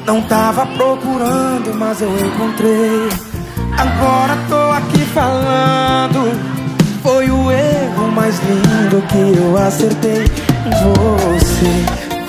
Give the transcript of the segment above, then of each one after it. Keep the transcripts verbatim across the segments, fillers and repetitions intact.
Não tava procurando, mas eu encontrei. Agora tô aqui falando. Foi o erro mais lindo que eu acertei. Você,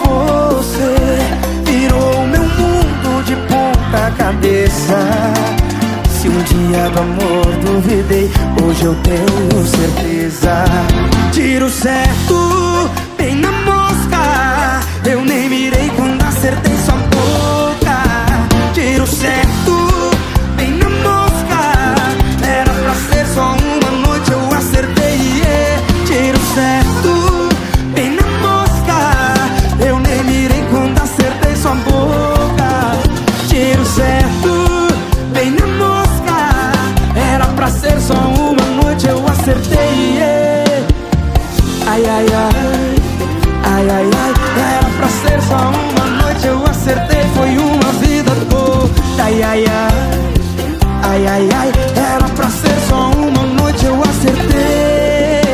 você virou meu mundo de ponta cabeça. Se um dia do amor duvidei, hoje eu tenho certeza. Tiro certo, bem na mosca. Eu nem mirei quando acertei sua boca. Tiro certo, bem na mosca. Era pra ser só uma noite, eu acertei, yeah. Tiro certo, bem na mosca. Eu nem mirei quando acertei sua boca. Tiro certo, bem na mosca. Era pra ser só uma noite, eu acertei, yeah. Ai, ai, ai, ai, ai, ai. Era pra ser só uma noite, eu acertei, foi uma vida toda. Ai, ai, ai, ai, ai, ai. Era pra ser só uma noite, eu acertei.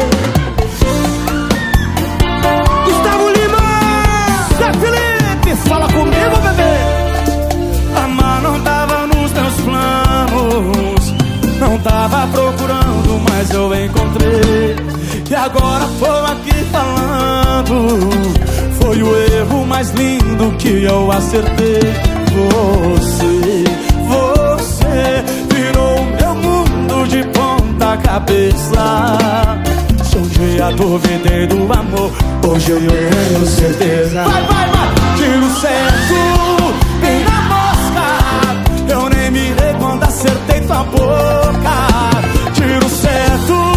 Gustavo Lima, Zé Felipe, fala comigo, bebê. Amar não tava nos meus planos, não tava procurando, mas eu encontrei. E agora tô aqui falando. Foi o erro mais lindo que eu acertei. Você, você virou meu mundo de ponta cabeça. Se um dia duvidei do amor, hoje eu tenho certeza. Vai, vai, vai! Tiro certo, bem na mosca. Eu nem mirei quando acertei tua boca. Tiro certo,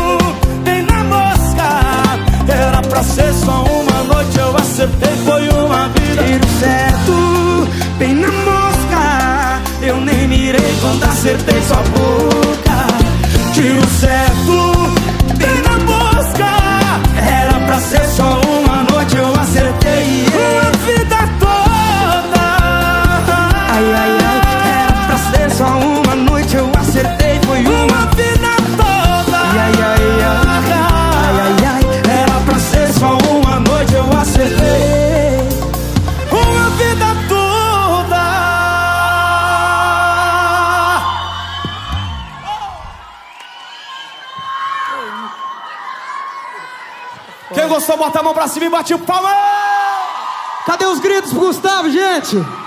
era pra ser só uma noite, eu acertei, foi uma vida. Tiro certo, bem na mosca. Eu nem mirei quando acertei sua boca. Tiro certo, bem na mosca. Era pra ser só uma noite, eu acertei, yeah. Uma vida toda. Ai, ai, ai. Era pra ser só uma noite, eu acertei, foi uma vida toda. Ai, ai, ai, ai, ai, ai. Só uma noite eu acertei, uma vida toda. Quem gostou, bota a mão pra cima e bate o palma. Cadê os gritos pro Gustavo, gente?